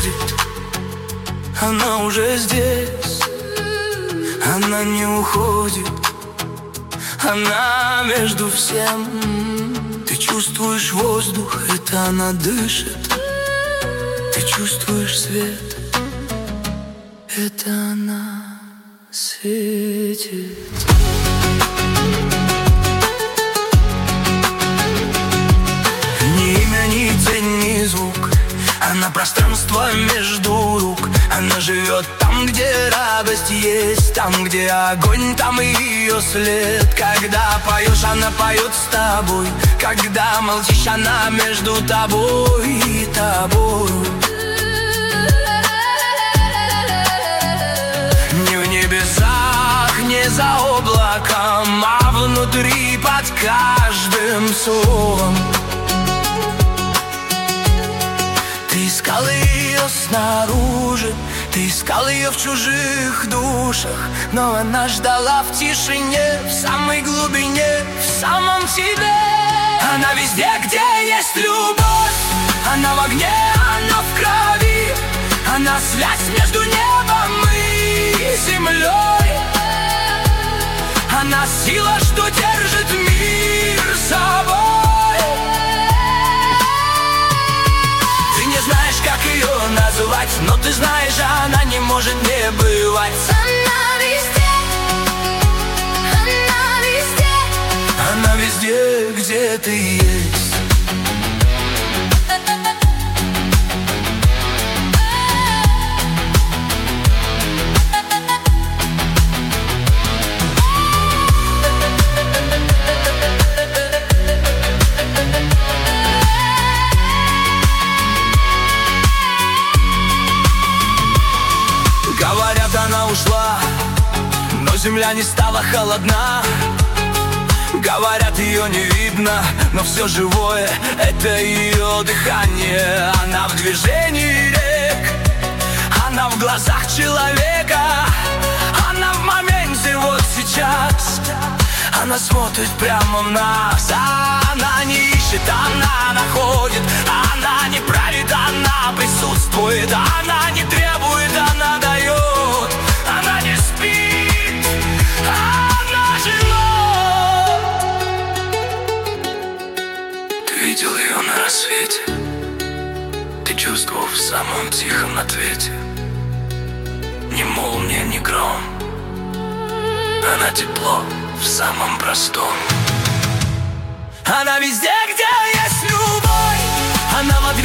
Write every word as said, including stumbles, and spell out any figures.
приходит, она уже здесь. Она не уходит, она между всем. Ты чувствуешь воздух, это она дышит. Ты чувствуешь свет, это она светит. Ни имя, ни тень, ни звук. Она пространство между рук. Она живет там, где радость есть, там, где огонь, там и ее след. Когда поешь, она поет с тобой. Когда молчишь, она между тобой и тобой. Не в небесах, не за облаком, а внутри под каждым словом. Ты искал ее снаружи, ты искал ее в чужих душах, но она ждала в тишине, в самой глубине, в самом тебе. Она везде, где есть любовь. Она в огне, она в крови. Она связь между небом и землей. Она сила, что держит мир собой. Ты не знаешь, как ее называть, но ты знаешь, она не может не бывать. Она везде, она везде, она везде, где ты есть. Говорят, она ушла, но земля не стала холодна. Говорят, ее не видно, но все живое — это ее дыхание. Она в движении рек, она в глазах человека. Она в моменте, вот сейчас. Она смотрит прямо в нас. Она не ищет, она находит. Она не правит, она присутствует. Она не требует, она дает. Она не спит, она живет. Ты видел ее на рассвете. Ты чувствовал в самом тихом ответе. Ни молния, ни гром. Она тепло в самом простом. Она везде, где есть любовь. Она в